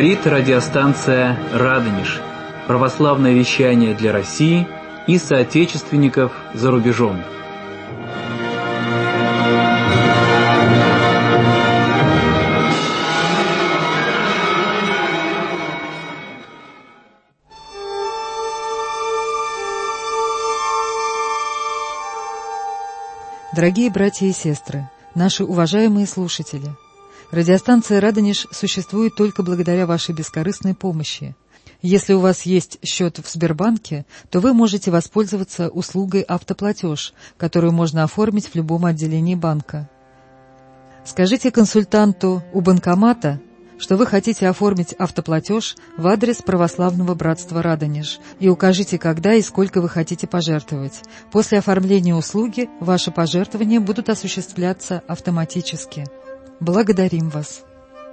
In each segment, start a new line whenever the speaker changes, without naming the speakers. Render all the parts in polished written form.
Говорит радиостанция «Радонеж». Православное вещание для России и соотечественников за рубежом.
Дорогие братья и сестры, наши уважаемые слушатели, радиостанция «Радонеж» существует только благодаря вашей бескорыстной помощи. Если у вас есть счет в Сбербанке, то вы можете воспользоваться услугой «Автоплатеж», которую можно оформить в любом отделении банка. Скажите консультанту у банкомата, что вы хотите оформить автоплатеж в адрес Православного братства «Радонеж», и укажите, когда и сколько вы хотите пожертвовать. После оформления услуги ваши пожертвования будут осуществляться автоматически. Благодарим вас.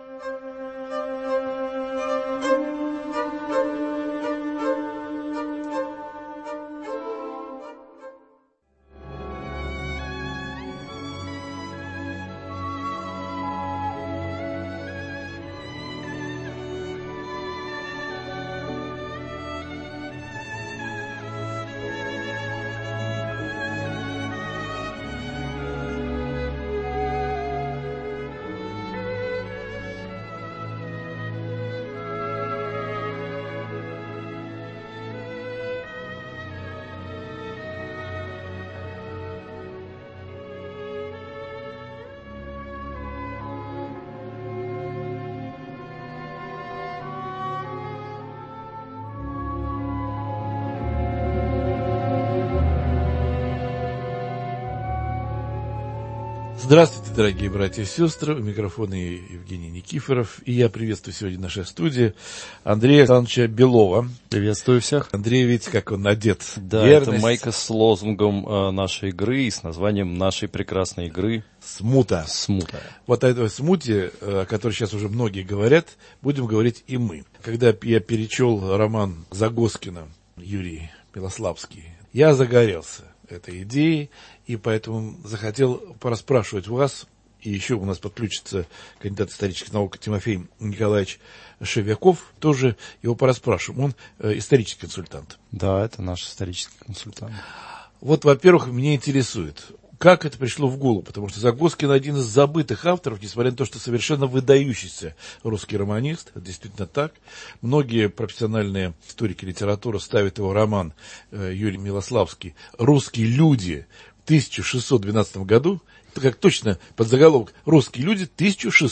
Здравствуйте, дорогие братья и сестры, у микрофона Евгений Никифоров, и я приветствую сегодня в нашей студии Андрея Александровича Белова.
Приветствую всех.
Андрей, видите, как он одет.
Да,
Верность.
Это майка с лозунгом нашей игры и с названием нашей прекрасной игры
«Смута».
«Смута».
Вот о этой смуте, о которой сейчас уже многие говорят, будем говорить и мы. Когда я перечел роман Загоскина Юрий Милославский, я загорелся этой идеей, и поэтому захотел порасспрашивать вас, и еще у нас подключится кандидат исторических наук Тимофей Николаевич Шевяков, тоже его порасспрашиваем. Он исторический консультант.
Да, это наш исторический консультант.
Вот, во-первых, меня интересует, как это пришло в голову, потому что Загоскин один из забытых авторов, несмотря на то, что совершенно выдающийся русский романист, это действительно так. Многие профессиональные историки литературы ставят его роман Юрий Милославский «Русские люди» в 1612 году, это как точно подзаголовок «Русские люди» в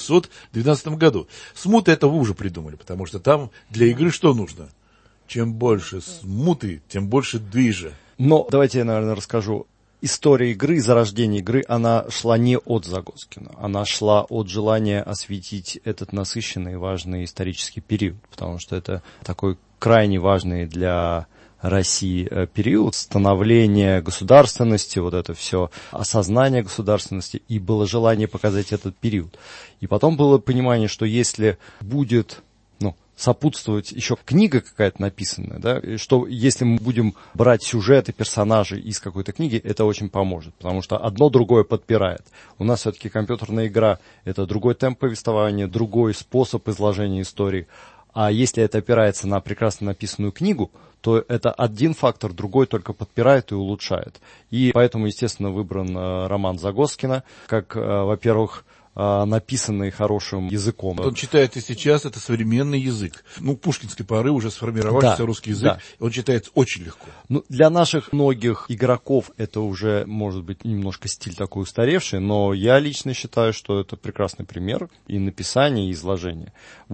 1612 году. Смута это вы уже придумали, потому что там для игры что нужно? Чем больше смуты, тем больше движа.
Но давайте я, наверное, расскажу. История игры, зарождение игры, она шла не от Загоскина. Она шла от желания осветить этот насыщенный и важный исторический период, потому что это такой крайне важный для России период становления государственности, вот это все осознание государственности, и было желание показать этот период. И потом было понимание, что если будет сопутствовать еще книга какая-то написанная, да, и что если мы будем брать сюжеты, персонажей из какой-то книги, это очень поможет, потому что одно другое подпирает. У нас все-таки компьютерная игра – это другой темп повествования, другой способ изложения истории. А если это опирается на прекрасно написанную книгу, то это один фактор, другой только подпирает и улучшает. И поэтому, естественно, выбран роман Загоскина, как, во-первых, написанный хорошим языком.
Он читает и сейчас, это современный язык. Пушкинской поры уже сформировавшийся русский язык, да. Он читается очень легко.
Для наших многих игроков это уже, может быть, немножко стиль такой устаревший, но я лично считаю, что это прекрасный пример и написания, и изложения.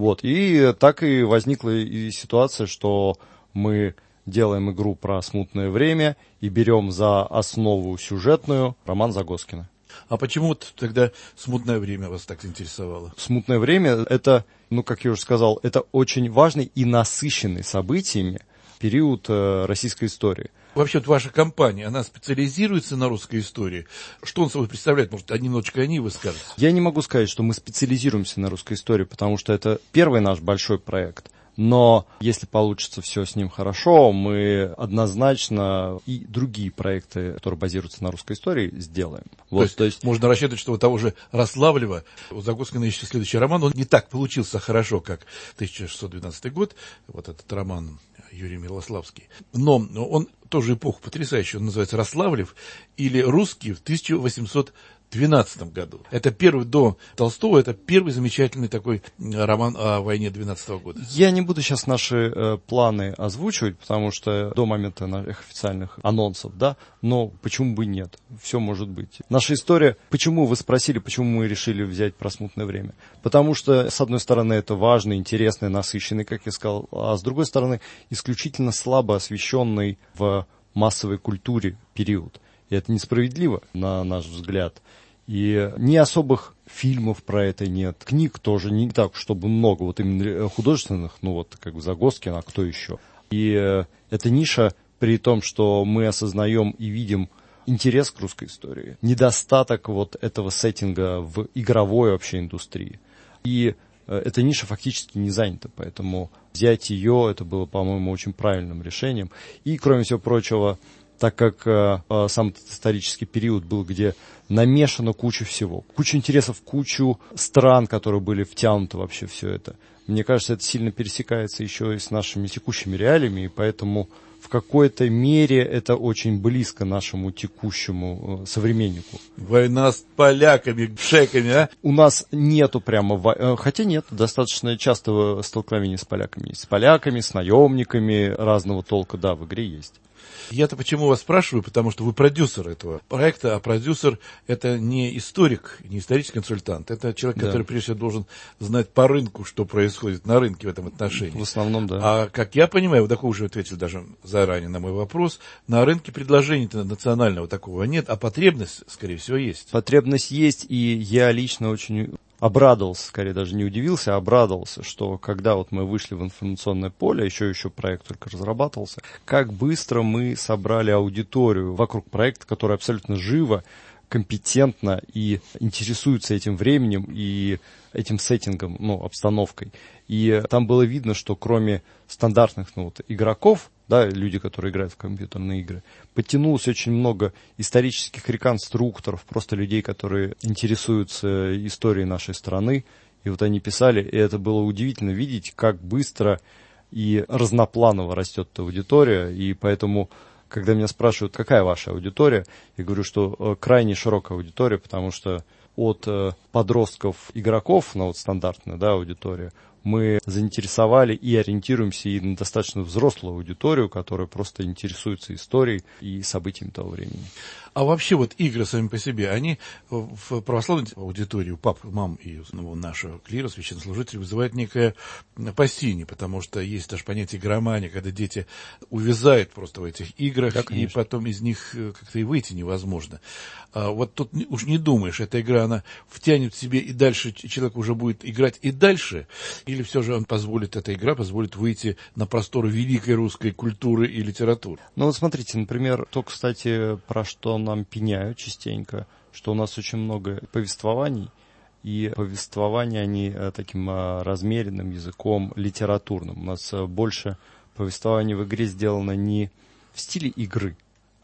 И так и возникла и ситуация, что мы делаем игру про смутное время и берем за основу сюжетную роман Загоскина.
А почему тогда «Смутное время» вас так интересовало?
«Смутное время» — это, как я уже сказал, это очень важный и насыщенный событиями период российской истории.
Вообще, ваша компания, она специализируется на русской истории? Что он собой представляет? Может, немножечко о ней вы скажете?
Я не могу сказать, что мы специализируемся на русской истории, потому что это первый наш большой проект. Но если получится все с ним хорошо, мы однозначно и другие проекты, которые базируются на русской истории, сделаем. Вот,
то есть можно рассчитывать, что у того же Рославлева, у Загоскина еще следующий роман, он не так получился хорошо, как 1612 год, вот этот роман Юрий Милославский. Но он тоже эпоху потрясающую, он называется «Рославлев» или «Русский» в 1812 году. Это первый до Толстого, это первый замечательный такой роман о войне 12 года.
Я не буду сейчас наши планы озвучивать, потому что до момента наших официальных анонсов, да, но почему бы нет? Все может быть. Наша история, почему вы спросили, почему мы решили взять «Про смутное время»? Потому что, с одной стороны, это важный, интересный, насыщенный, как я сказал, а с другой стороны, исключительно слабо освещенный в массовой культуре период. И это несправедливо, на наш взгляд. И ни особых фильмов про это нет. Книг тоже не так, чтобы много, вот именно художественных, ну вот как бы Загоскин, а кто еще. И эта ниша, при том, что мы осознаем и видим интерес к русской истории, недостаток вот этого сеттинга в игровой вообще индустрии. И эта ниша фактически не занята, поэтому взять ее, это было, по-моему, очень правильным решением. И, кроме всего прочего, так как сам этот исторический период был, где намешано куча всего, куча интересов, кучу стран, которые были втянуты вообще все это. Мне кажется, это сильно пересекается еще и с нашими текущими реалиями, и поэтому в какой-то мере это очень близко нашему текущему современнику.
Война с поляками, шеками, а?
У нас нету прямо, хотя нет, достаточно часто столкновений с поляками, с наемниками разного толка, да, в игре есть.
Я-то почему вас спрашиваю, потому что вы продюсер этого проекта, а продюсер — это не историк, не исторический консультант, это человек, который прежде всего должен знать по рынку, что происходит на рынке в этом отношении.
В основном, да.
А как я понимаю, вы такого уже ответили даже заранее на мой вопрос, на рынке предложений-то национального такого нет, а потребность, скорее всего, есть.
Потребность есть, и я лично очень обрадовался, скорее даже не удивился, а обрадовался, что когда вот мы вышли в информационное поле, еще проект только разрабатывался, как быстро мы собрали аудиторию вокруг проекта, которая абсолютно живо, компетентно и интересуется этим временем и этим сеттингом, ну, обстановкой. И там было видно, что кроме стандартных игроков, да, люди, которые играют в компьютерные игры, подтянулось очень много исторических реконструкторов, просто людей, которые интересуются историей нашей страны. И вот они писали, и это было удивительно видеть, как быстро и разнопланово растет эта аудитория. И поэтому, когда меня спрашивают, какая ваша аудитория, я говорю, что крайне широкая аудитория, потому что от подростков-игроков, ну вот стандартная, да, аудитория, мы заинтересовали и ориентируемся и на достаточно взрослую аудиторию, которая просто интересуется историей и событиями того времени.
А вообще вот игры сами по себе, они в православной аудитории, у пап, мам и нашего клира, священнослужителей, вызывают некое опасение, потому что есть даже понятие игромания, когда дети увязают просто в этих играх, да, и потом из них как-то и выйти невозможно. А вот тут уж не думаешь, эта игра, она втянет в себе, и дальше человек уже будет играть и дальше, или все же эта игра позволит выйти на просторы великой русской культуры и литературы?
Ну вот смотрите, например, то, кстати, про что нам пеняют частенько, что у нас очень много повествований, и повествования они таким размеренным языком литературным. У нас больше повествований в игре сделано не в стиле игры,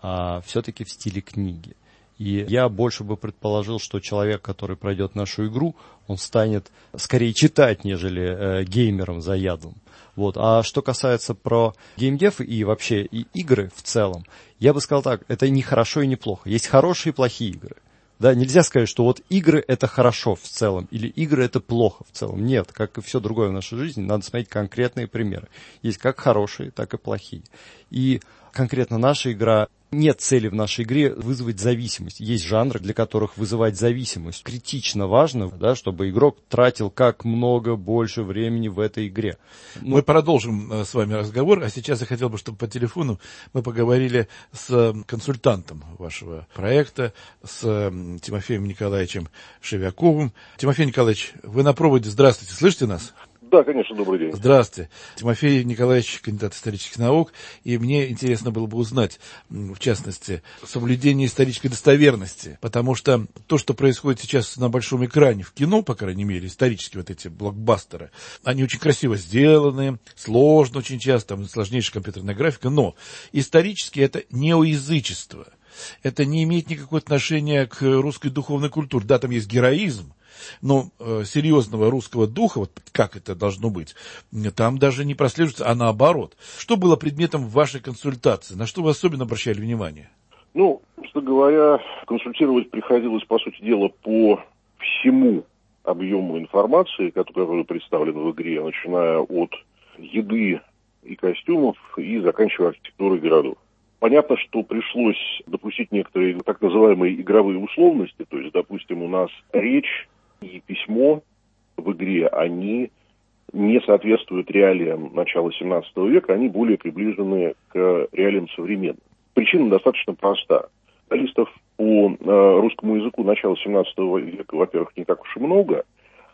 а все-таки в стиле книги. И я больше бы предположил, что человек, который пройдет нашу игру, он станет скорее читать, нежели геймером заядлым. Вот. А что касается про геймдев и вообще и игры в целом, я бы сказал так, это не хорошо и не плохо. Есть хорошие и плохие игры. Да, нельзя сказать, что вот игры это хорошо в целом, или игры это плохо в целом. Нет, как и все другое в нашей жизни, надо смотреть конкретные примеры. Есть как хорошие, так и плохие. И конкретно наша игра, нет цели в нашей игре вызвать зависимость. Есть жанры, для которых вызывать зависимость критично важно, да, чтобы игрок тратил как много больше времени в этой игре.
Мы продолжим с вами разговор, а сейчас я хотел бы, чтобы по телефону мы поговорили с консультантом вашего проекта, с Тимофеем Николаевичем Шевяковым. Тимофей Николаевич, вы на проводе, здравствуйте, слышите нас?
Да, конечно, добрый день.
Здравствуйте. Тимофей Николаевич, кандидат исторических наук. И мне интересно было бы узнать, в частности, соблюдение исторической достоверности. Потому что то, что происходит сейчас на большом экране, в кино, по крайней мере, исторические вот эти блокбастеры, они очень красиво сделаны, сложно очень часто, там сложнейшая компьютерная графика, но исторически это неоязычество. Это не имеет никакого отношения к русской духовной культуре. Да, там есть героизм, но серьезного русского духа, вот как это должно быть, там даже не прослеживается, а наоборот. Что было предметом вашей консультации? На что вы особенно обращали внимание?
Ну, собственно говоря, консультировать приходилось, по сути дела, по всему объему информации, которая представлена в игре, начиная от еды и костюмов и заканчивая архитектурой городов. Понятно, что пришлось допустить некоторые так называемые игровые условности, то есть, допустим, у нас речь и письмо в игре, они не соответствуют реалиям начала 17 века, они более приближены к реалиям современным. Причина достаточно проста. Специалистов по русскому языку начала 17 века, во-первых, не так уж и много,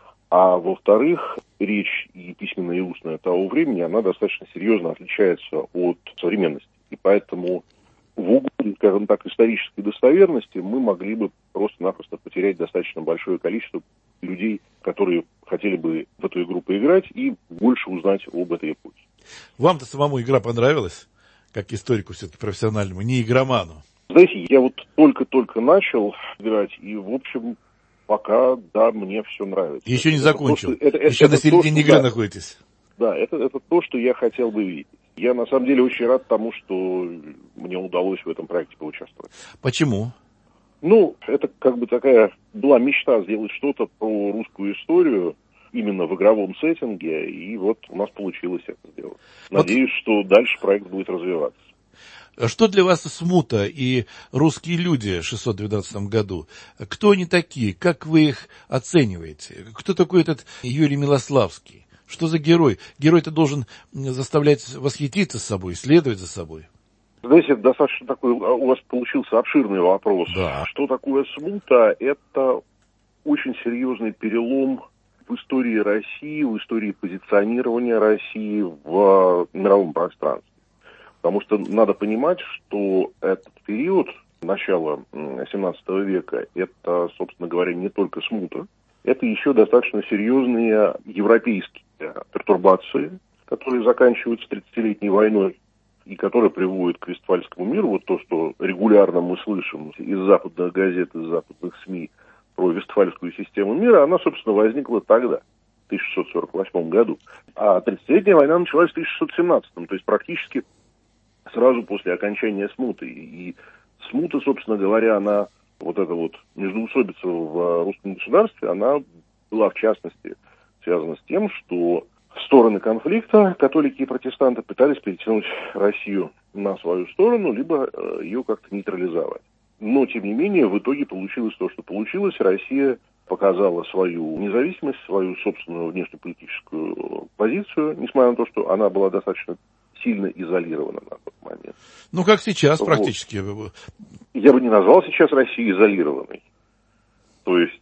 а во-вторых, речь и письменная, и устная того времени, она достаточно серьезно отличается от современности. И поэтому в угоду, скажем так, исторической достоверности мы могли бы просто-напросто потерять достаточно большое количество людей, которые хотели бы в эту игру поиграть и больше узнать об этой эпохе.
Вам-то самому игра понравилась, как историку все-таки профессиональному, не игроману?
Знаете, я вот только-только начал играть, и, в общем, пока, да, мне все нравится.
Еще не закончил,
это
еще на середине игры
да,
находитесь.
Да, это то, что я хотел бы видеть. Я, на самом деле, очень рад тому, что мне удалось в этом проекте поучаствовать.
Почему?
Ну, это как бы такая была мечта сделать что-то про русскую историю именно в игровом сеттинге, и вот у нас получилось это сделать. Надеюсь, что дальше проект будет развиваться.
Что для вас смута и русские люди в 612 году? Кто они такие? Как вы их оцениваете? Кто такой этот Юрий Милославский? Что за герой? Герой-то должен заставлять восхититься собой, следовать за собой.
Знаете, это достаточно такой, у вас получился обширный вопрос.
Да.
Что такое смута? Это очень серьезный перелом в истории России, в истории позиционирования России в мировом пространстве. Потому что надо понимать, что этот период, начала 17 века, это, собственно говоря, не только смута, это еще достаточно серьезные европейские пертурбации, которые заканчиваются 30-летней войной и которые приводят к Вестфальскому миру. Вот то, что регулярно мы слышим из западных газет, из западных СМИ про Вестфальскую систему мира, она, собственно, возникла тогда, в 1648 году. А 30-летняя война началась в 1617, то есть практически сразу после окончания смуты. И смута, собственно говоря, она, вот эта вот междоусобица в русском государстве, она была, в частности, связана с тем, что стороны конфликта, католики и протестанты, пытались перетянуть Россию на свою сторону, либо ее как-то нейтрализовать. Но, тем не менее, в итоге получилось то, что получилось. Россия показала свою независимость, свою собственную внешнеполитическую позицию, несмотря на то, что она была достаточно сильно изолирована на тот момент.
Ну, как сейчас практически.
Я бы не назвал сейчас Россию изолированной. То есть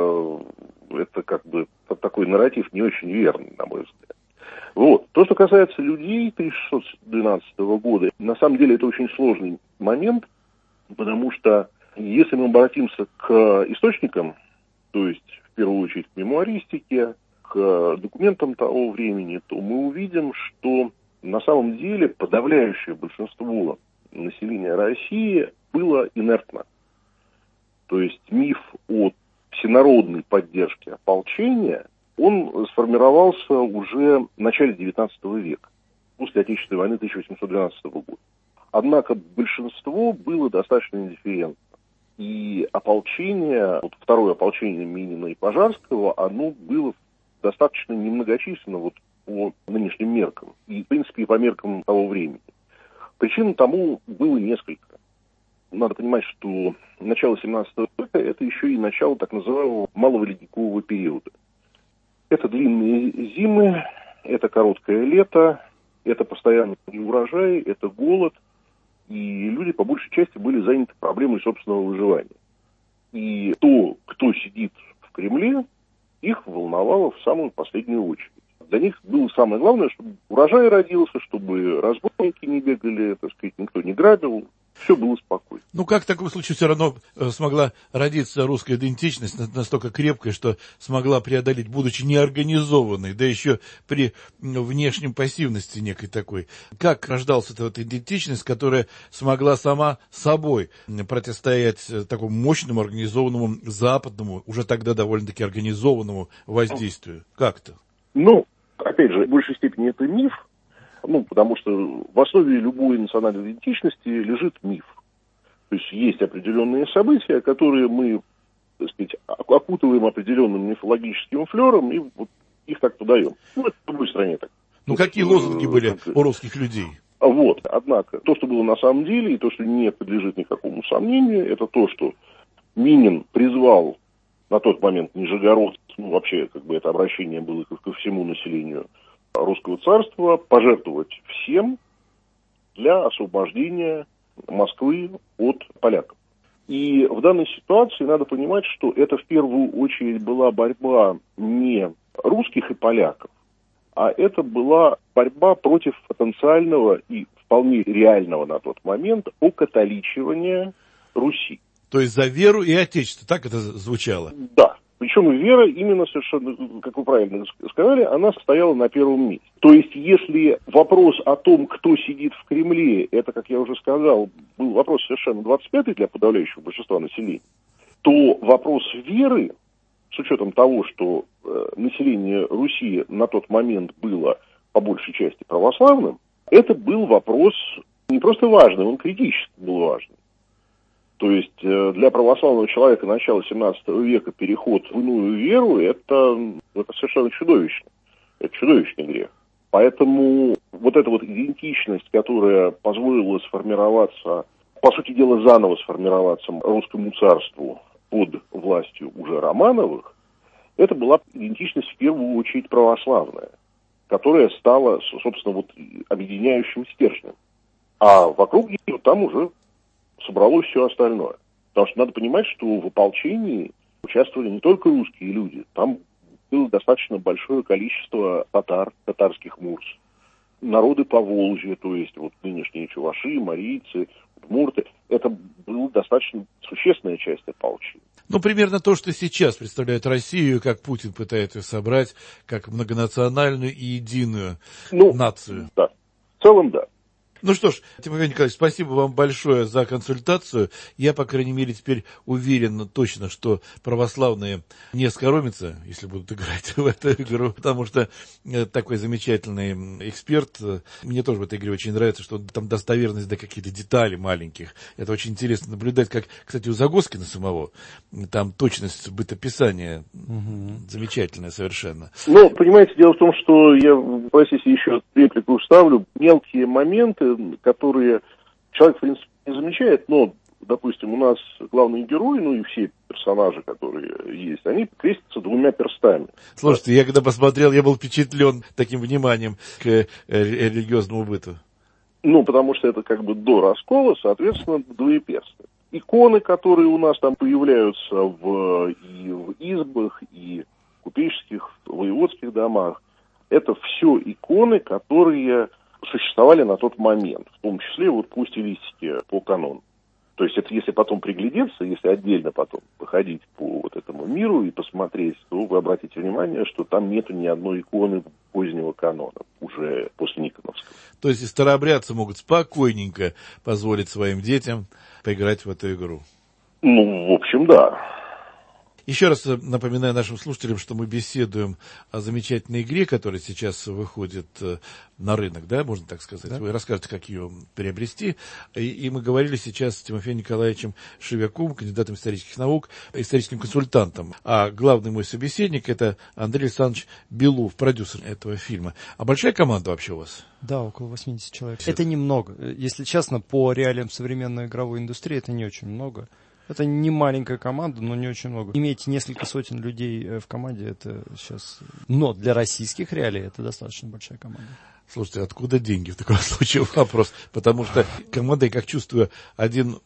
это как бы такой нарратив не очень верный, на мой взгляд. Вот. То, что касается людей 1612 года, на самом деле это очень сложный момент, потому что если мы обратимся к источникам, то есть в первую очередь к мемуаристике, к документам того времени, то мы увидим, что на самом деле подавляющее большинство населения России было инертно. То есть миф о всенародной поддержке ополчения, он сформировался уже в начале XIX века, после Отечественной войны 1812 года. Однако большинство было достаточно индифферентно. И ополчение, вот второе ополчение Минина и Пожарского, оно было достаточно немногочисленно вот по нынешним меркам. И, в принципе, и по меркам того времени. Причин тому было несколько. Надо понимать, что начало 17 века – это еще и начало так называемого малого ледникового периода. Это длинные зимы, это короткое лето, это постоянный неурожай, это голод. И люди, по большей части, были заняты проблемой собственного выживания. И то, кто сидит в Кремле, их волновало в самую последнюю очередь. Для них было самое главное, чтобы урожай родился, чтобы разбойники не бегали, так сказать, никто не грабил, все было спокойно.
Ну, как в таком случае все равно смогла родиться русская идентичность настолько крепкая, что смогла преодолеть, будучи неорганизованной, да еще при внешнем пассивности некой такой. Как рождалась эта вот идентичность, которая смогла сама собой противостоять такому мощному, организованному, западному, уже тогда довольно-таки организованному воздействию? Как-то?
Ну, опять же, в большей степени это миф. Потому что в основе любой национальной идентичности лежит миф. То есть определенные события, которые мы, так сказать, окутываем определенным мифологическим флером и вот их так подаем. Это в любой стране так.
Какие лозунги были у русских людей?
Однако, то, что было на самом деле, и то, что не подлежит никакому сомнению, это то, что Минин призвал на тот момент нижегородцев, вообще, это обращение было ко всему населению Русского царства, пожертвовать всем для освобождения Москвы от поляков. И в данной ситуации надо понимать, что это в первую очередь была борьба не русских и поляков, а это была борьба против потенциального и вполне реального на тот момент окатоличивания Руси.
То есть за веру и отечество, так это звучало?
Да. Причем вера именно совершенно, как вы правильно сказали, она стояла на первом месте. То есть, если вопрос о том, кто сидит в Кремле, это, как я уже сказал, был вопрос совершенно 25-й для подавляющего большинства населения, то вопрос веры, с учетом того, что население Руси на тот момент было по большей части православным, это был вопрос не просто важный, он критически был важный. То есть для православного человека начала 17 века переход в иную веру это совершенно чудовищно. Это чудовищный грех. Поэтому вот эта вот идентичность, которая позволила сформироваться, по сути дела заново сформироваться русскому царству под властью уже Романовых, это была идентичность в первую очередь православная, которая стала, собственно, объединяющим стержнем. А вокруг нее там уже собралось все остальное. Потому что надо понимать, что в ополчении участвовали не только русские люди. Там было достаточно большое количество татар, татарских мурс, народы Поволжья, то есть нынешние чуваши, марийцы, удмурты. Это была достаточно существенная часть ополчения.
Примерно то, что сейчас представляет Россию, как Путин пытается собрать, как многонациональную и единую нацию.
Да, в целом да.
Ну что ж, Тимофей Николаевич, спасибо вам большое за консультацию. Я, по крайней мере, теперь уверен точно, что православные не оскоромятся, если будут играть в эту игру, потому что такой замечательный эксперт. Мне тоже в этой игре очень нравится, что там достоверность до каких-то деталей маленьких. Это очень интересно наблюдать, как, кстати, у Загоскина самого. Там точность бытописания замечательная совершенно.
Понимаете, дело в том, что я, простите, еще реплику вставлю. Мелкие моменты, которые человек, в принципе, не замечает, но, допустим, у нас главные герои, и все персонажи, которые есть, они крестятся двумя перстами.
Слушайте, я когда посмотрел, я был впечатлен таким вниманием к религиозному быту.
Потому что это до раскола, соответственно, двоеперстие. Иконы, которые у нас там появляются и в избах, и в купеческих, воеводских домах, это все иконы, которые существовали на тот момент, в том числе по стилистике, по канону. То есть это если потом приглядеться, если отдельно потом походить по этому миру и посмотреть, то вы обратите внимание, что там нету ни одной иконы позднего канона, уже после Никоновского.
То есть и старообрядцы могут спокойненько позволить своим детям поиграть в эту игру?
В общем, да.
Еще раз напоминаю нашим слушателям, что мы беседуем о замечательной игре, которая сейчас выходит на рынок, да, можно так сказать. Да. Вы расскажете, как ее приобрести. И мы говорили сейчас с Тимофеем Николаевичем Шевяком, кандидатом исторических наук, историческим консультантом. А главный мой собеседник – это Андрей Александрович Белов, продюсер этого фильма. А большая команда вообще у вас?
Да, около 80 человек. Это немного. Если честно, по реалиям современной игровой индустрии это не очень много. Это не маленькая команда, но не очень много. Иметь несколько сотен людей в команде, это сейчас... Но для российских реалий это достаточно большая команда.
Слушайте, откуда деньги в таком случае? Вопрос. Потому что команда, я как чувствую, один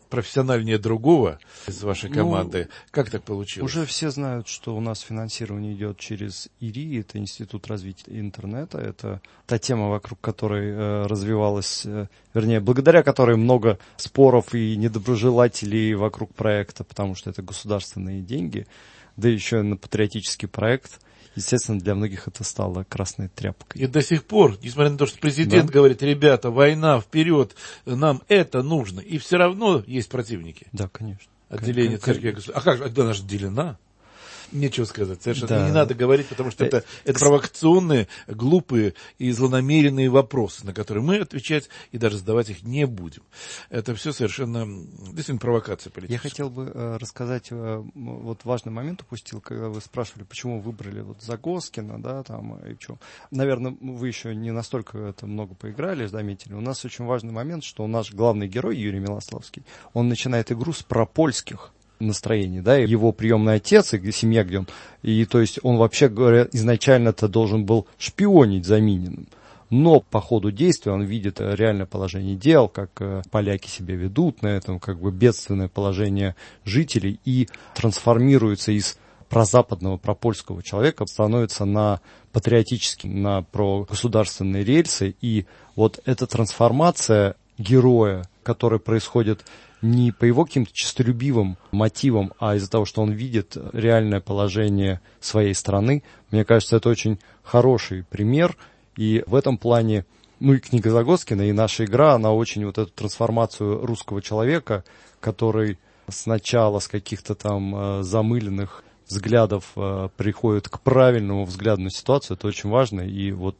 профессиональнее другого из вашей команды. Как так получилось?
Уже все знают, что у нас финансирование идет через ИРИ, это Институт развития интернета. Это та тема, вокруг которой развивалась, вернее, благодаря которой много споров и недоброжелателей вокруг проекта, потому что это государственные деньги, да еще и на патриотический проект. Естественно, для многих это стало красной тряпкой.
И до сих пор, несмотря на то, что президент говорит, ребята, война, вперед, нам это нужно, и все равно есть противники.
Да, конечно.
Отделение церкви и государства. А как же, она же делена? Нечего сказать, совершенно не надо говорить, потому что это провокационные, глупые и злонамеренные вопросы, на которые мы отвечать и даже задавать их не будем. Это все совершенно, действительно, провокация политическая.
Я хотел бы рассказать, вот важный момент упустил, когда вы спрашивали, почему выбрали вот Загоскина, да, там, и что. Наверное, вы еще не настолько это много поиграли, заметили. У нас очень важный момент, что наш главный герой, Юрий Милославский, он начинает игру с пропольских настроений, да, его приемный отец и семья, где он, и то есть он, вообще говоря, изначально-то должен был шпионить за Мининым, но по ходу действия он видит реальное положение дел, как поляки себя ведут на этом, как бы бедственное положение жителей, и трансформируется из прозападного, пропольского человека, становится на патриотический, на прогосударственные рельсы, и вот эта трансформация героя, которая происходит не по его каким-то честолюбивым мотивам, а из-за того, что он видит реальное положение своей страны. Мне кажется, это очень хороший пример. И в этом плане, и книга Загоскина, и наша игра, она очень вот эту трансформацию русского человека, который сначала с каких-то там замыленных взглядов приходит к правильному взгляду на ситуацию, это очень важно. И вот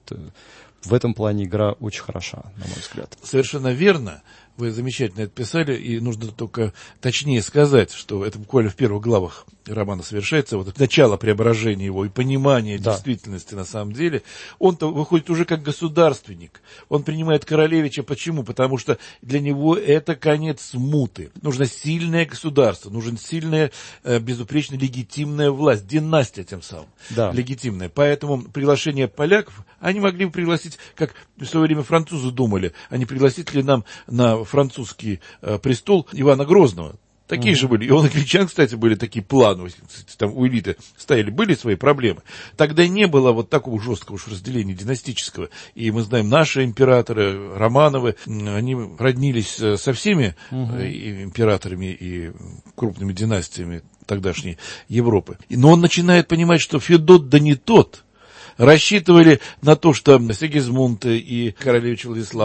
в этом плане игра очень хороша, на мой взгляд.
Совершенно верно. Вы замечательно это писали, и нужно только точнее сказать, что это буквально в первых главах романа совершается, вот это начало преображения его и понимания действительности на самом деле. Он-то выходит уже как государственник. Он принимает Королевича. Почему? Потому что для него это конец смуты. Нужно сильное государство, нужна сильная, безупречно легитимная власть, династия тем самым легитимная. Поэтому приглашение поляков, они могли бы пригласить, как в свое время французы думали, а не пригласить ли нам на французский престол Ивана Грозного. Такие же были. И у англичан, кстати, были такие планы. Там у элиты стояли, были свои проблемы. Тогда не было вот такого жесткого уж разделения династического. И мы знаем, наши императоры, Романовы, они роднились со всеми императорами и крупными династиями тогдашней Европы. Но он начинает понимать, что Федот да не тот. Рассчитывали на то, что Сигизмунд и королевич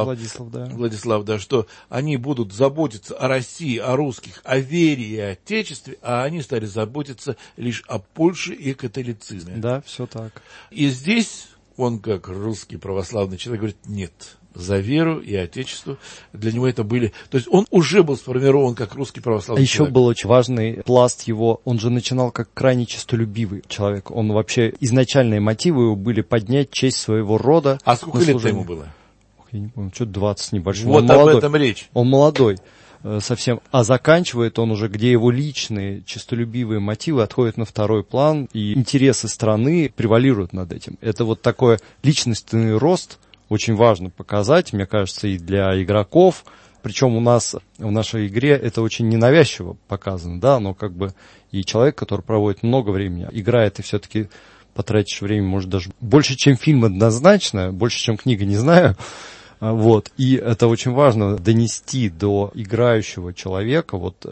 Владислав, что они будут заботиться о России, о русских, о вере и отечестве, а они стали заботиться лишь о Польше и католицизме.
Да, все так.
И здесь он, как русский православный человек, говорит, нет, за веру и отечество. Для него это были... То есть он уже был сформирован как русский православный человек.
Еще был очень важный пласт его. Он же начинал как крайне честолюбивый человек. Он вообще... Изначальные мотивы его были поднять честь своего рода.
А сколько лет ему было?
Я не помню, что-то 20 с небольшим.
Вот об этом речь.
Он молодой совсем. А заканчивает он уже, где его личные честолюбивые мотивы отходят на второй план, и интересы страны превалируют над этим. Это вот такой личностный рост, очень важно показать, мне кажется, и для игроков. Причем у нас в нашей игре это очень ненавязчиво показано, да, но как бы и человек, который проводит много времени, играет, и все-таки потратишь время, может, даже больше, чем фильм однозначно, больше, чем книга, не знаю. Вот. И это очень важно донести до играющего человека, вот,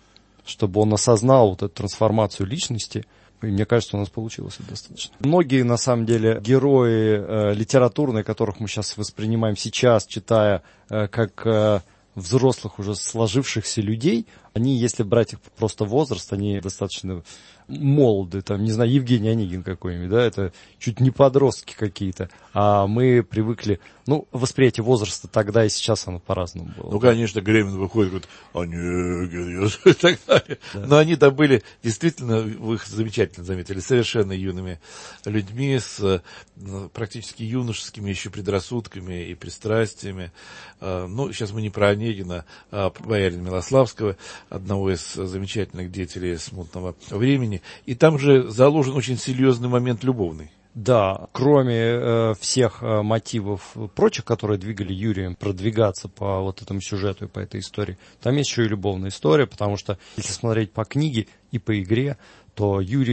чтобы он осознал вот эту трансформацию личности. И мне кажется, у нас получилось это достаточно. Многие, на самом деле, герои литературные, которых мы сейчас воспринимаем сейчас, читая как взрослых, уже сложившихся людей, они, если брать их просто возраст, они достаточно молоды. Там, не знаю, Евгений Онегин какой-нибудь, да, это чуть не подростки какие-то. А мы привыкли, восприятие возраста тогда и сейчас оно по-разному было.
Конечно, Гремин выходит, говорит, Онегин, и так далее. Да. Но они-то были, действительно, вы их замечательно заметили, совершенно юными людьми, с практически юношескими еще предрассудками и пристрастиями. Сейчас мы не про Онегина, а про боярина Милославского, одного из замечательных деятелей смутного времени. И там же заложен очень серьезный момент любовный.
Да, кроме всех мотивов прочих, которые двигали Юрия продвигаться по вот этому сюжету и по этой истории, там есть еще и любовная история, потому что если смотреть по книге и по игре, то Юрий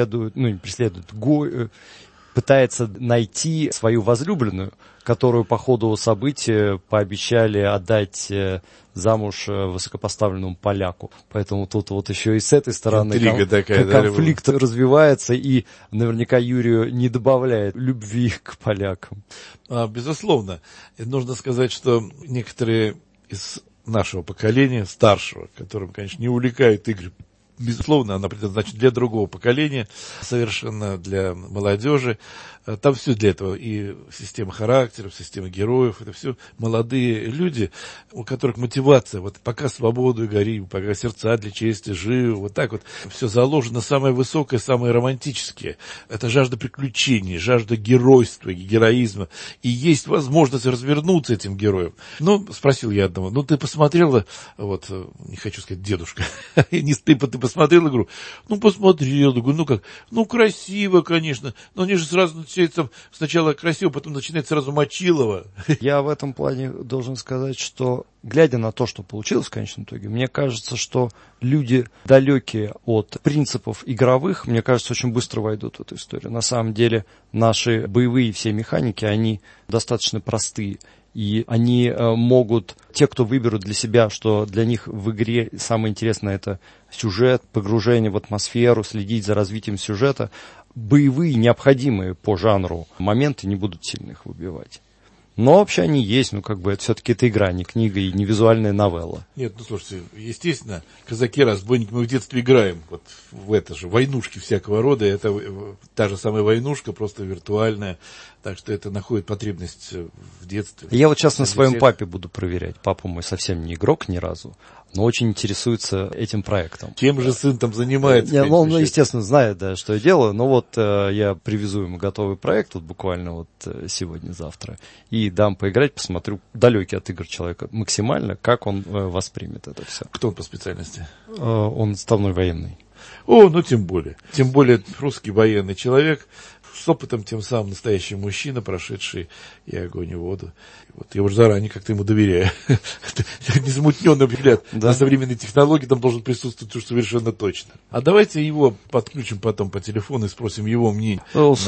пытается найти свою возлюбленную, которую по ходу событий пообещали отдать замуж высокопоставленному поляку. Поэтому тут вот еще и с этой стороны конфликт развивается, и наверняка Юрию не добавляет любви к полякам.
Безусловно. Нужно сказать, что некоторые из нашего поколения, старшего, которым, конечно, не увлекают игры, безусловно, она предназначена для другого поколения, совершенно для молодежи. Там все для этого. И система характеров, система героев. Это все молодые люди, у которых мотивация. Вот пока свободу и гори, пока сердца для чести живы. Вот так вот все заложено. Самое высокое, самое романтическое. Это жажда приключений, жажда геройства, героизма. И есть возможность развернуться этим героем. Ну, спросил я одного. Ну, ты посмотрела, вот, не хочу сказать дедушка, ты посмотрел игру? Ну, посмотрел. Говорю, ну как? Ну, красиво, конечно. Но они же сразу начинается сначала красиво, потом начинает сразу мочилово.
Я в этом плане должен сказать, что, глядя на то, что получилось в конечном итоге, мне кажется, что люди, далекие от принципов игровых, мне кажется, очень быстро войдут в эту историю. На самом деле, наши боевые все механики, они достаточно простые. И они могут, те, кто выберут для себя, что для них в игре самое интересное это сюжет, погружение в атмосферу, следить за развитием сюжета, боевые, необходимые по жанру моменты не будут сильно их выбивать. Но вообще они есть, это все-таки это игра, не книга и не визуальная новелла.
Нет, слушайте, естественно, казаки-разбойники мы в детстве играем вот в это же, войнушки всякого рода, это та же самая войнушка, просто виртуальная, так что это находит потребность в детстве.
Я вот сейчас на своем папе буду проверять. Папа мой совсем не игрок ни разу, но очень интересуется этим проектом.
Чем же сын там занимается?
Он, естественно, знает, да, что я делаю, но вот я привезу ему готовый проект, вот буквально вот сегодня-завтра, и дам поиграть, посмотрю, далекий от игр человека максимально, как он воспримет это все.
Кто он по специальности?
Он отставной военный.
Ну тем более. Тем более русский военный человек, с опытом тем самым настоящий мужчина, прошедший и огонь, и воду. Вот я уже заранее как-то ему доверяю. Незамутненный взгляд на современные технологии там должен присутствовать уж совершенно точно. А давайте его подключим потом по телефону и спросим его мнение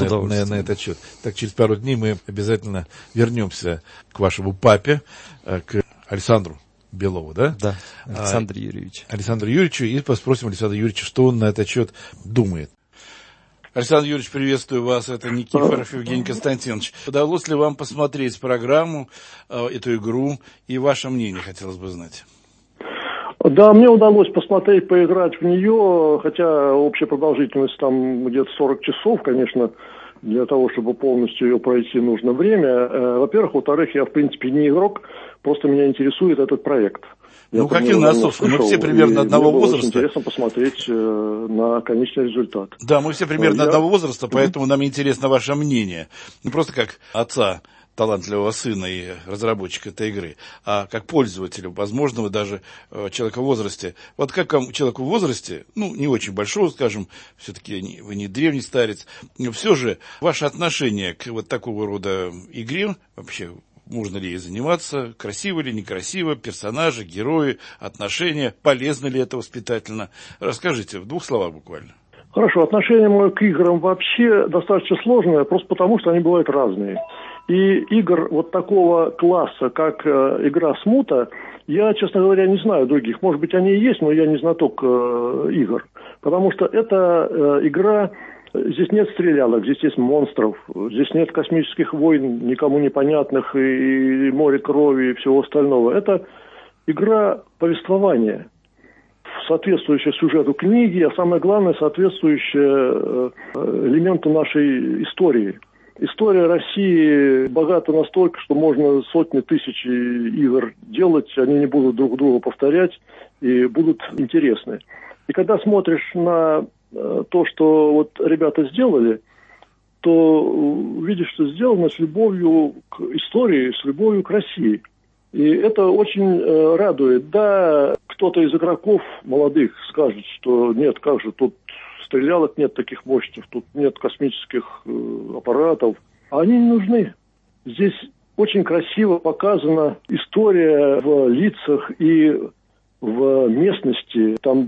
на этот счет. Так, через пару дней мы обязательно вернемся к вашему папе, к Александру Белову, да?
Да, Александру Юрьевичу.
Александру Юрьевичу, и спросим Александра Юрьевича, что он на этот счет думает. Александр Юрьевич, приветствую вас. Это Никифоров Евгений Константинович. Удалось ли вам посмотреть программу, эту игру, и ваше мнение хотелось бы знать?
Да, мне удалось посмотреть, поиграть в нее, хотя общая продолжительность там где-то 40 часов, конечно, для того, чтобы полностью ее пройти, нужно время. Во-первых, во-вторых, я, в принципе, не игрок, просто меня интересует этот проект.
Как и нас, собственно, мы все примерно одного возраста.
Интересно посмотреть на конечный результат.
Да, мы все примерно одного возраста, поэтому нам интересно ваше мнение. Не просто как отца талантливого сына и разработчика этой игры, а как пользователя, возможного даже человека в возрасте. Вот как вам, человеку в возрасте, не очень большого, скажем, все-таки вы не древний старец, все же ваше отношение к вот такого рода игре вообще. Можно ли ей заниматься, красиво ли, некрасиво, персонажи, герои, отношения, полезно ли это воспитательно? Расскажите в 2 словах буквально.
Хорошо, отношение мое к играм вообще достаточно сложное, просто потому, что они бывают разные. И игр вот такого класса, как игра Смута, я, честно говоря, не знаю других. Может быть, они и есть, но я не знаток игр. Потому что эта игра... Здесь нет стрелялок, здесь есть монстров, здесь нет космических войн, никому непонятных, и море крови, и всего остального. Это игра повествования, соответствующая сюжету книги, а самое главное, соответствующая элементу нашей истории. История России богата настолько, что можно сотни тысяч игр делать, они не будут друг друга повторять и будут интересны. И когда смотришь на то, что вот ребята сделали, то видишь, что сделано с любовью к истории, с любовью к России. И это очень радует. Да, кто-то из игроков молодых скажет, что нет, как же тут стрелялок нет таких мощных, тут нет космических аппаратов. Они не нужны. Здесь очень красиво показана история в лицах и в местности. Там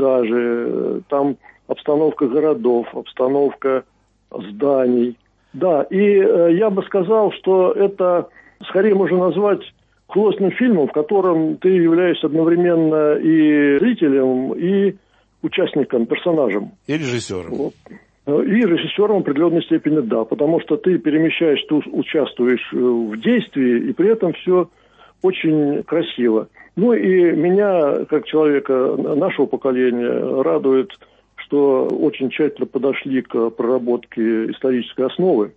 пейзажи, там обстановка городов, обстановка зданий. Да, и я бы сказал, что это скорее можно назвать художественным фильмом, в котором ты являешься одновременно и зрителем, и участником, персонажем.
И режиссером.
Вот. И режиссером в определенной степени, да, потому что ты перемещаешь, ты участвуешь в действии, и при этом все очень красиво. Ну и меня, как человека нашего поколения, радует, что очень тщательно подошли к проработке исторической основы,